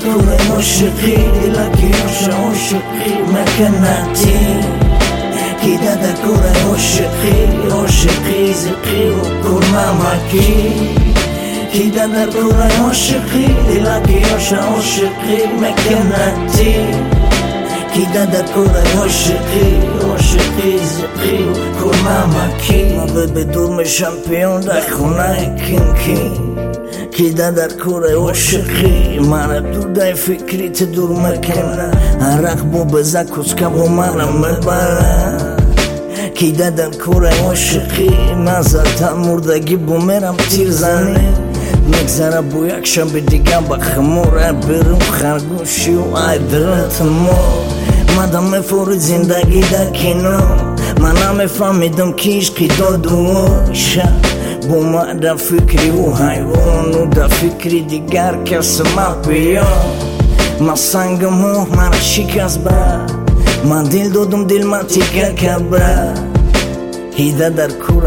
كل عشقي لك يا عشقي مكانتي كده ده كل عشقي زقي وكل ماماكي كده ده كل عشقي لك يا عشقي مكانتي كده ده كل عشقي زقي وكل ماماكي ما بدور من شامبيون ده خونای کینکی كده در کور عشقی من دور دای فکری تدور مکنه عرق بو بزاکوز کبو منم ببره كده در کور عشقی نزدم مردگی بو میرم تیر زنی میگذره بو یک شب دیگه با خموره برم خرگوشی و ایدرم تمور مادم فور زندگی در کنو منم فهمیدم که عشقی دادوشه بو ما در فکری و حیوان و در فکری دیگر کس ما بیان ما سنگم و من شکست بر من دل دادم دل ما تیکه کبر هیده در کور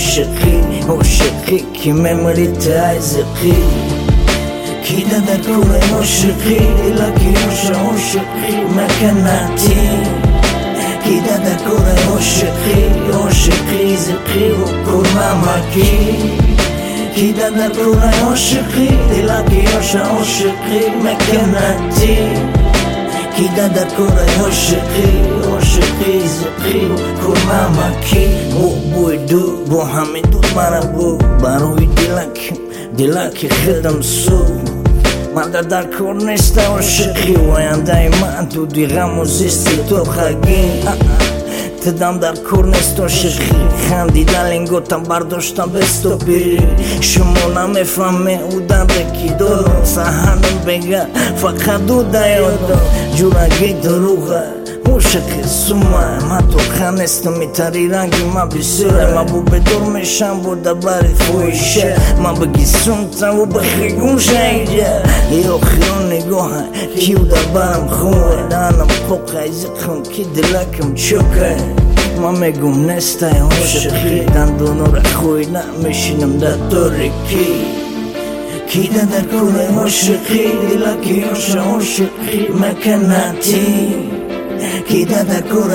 عشقی که ممری تایزقی هیده در کور عشقی لکی عشقی مکناتی كده ده كل عشقي زقي وكل ماماكي كده ده كل عشقي لك يا عشقي مكانتي كده ده كل عشقي زقي وكل ماماكي بو يدو بو حميدو مربو باروي دلك خدم سوق من در کور نیست عاشقی وینده من تو دیغم و زیستی تو خگین تدام در کور نیست عاشقی خندیدن لنگوتم برداشتم بستو بری شما نمیفهمه او در دکی دارو سهنم بگه فقط دو دیادو جورگی دروغه عاشقی سومه ما تو خانست میتری رنگی ما بسیاره ما بو بدور میشم بوده باری فویشه ما بگی سمتم و بخیگون شایده یا خیون نگاه کیو در برم خوه دانم پوقه زخم کی دلکم چوکه ما میگم نسته عاشقی دندونو را خوی نمیشینم در دورکی كده در كل عشقي لك يا عشقي مكانتي كده در كل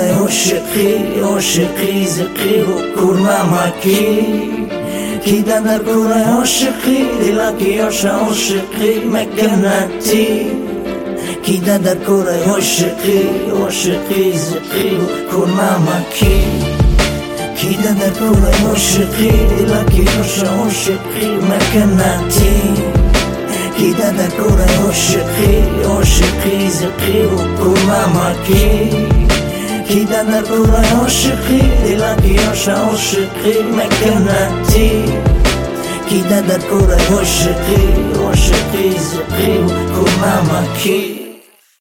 عشقي زقي وكل ماماكي كده در كل عشقي لك يا عشقي مكانتي كده در كل عشقي زقي وكل ماماكي كده در كل عشقي لك يا عشقي مكانتي كده در كل عشقي زقي وكل ماماكي كده در كل عشقي لك يا عشقي مكانتي كده در كل عشقي زقي وكل ماماكي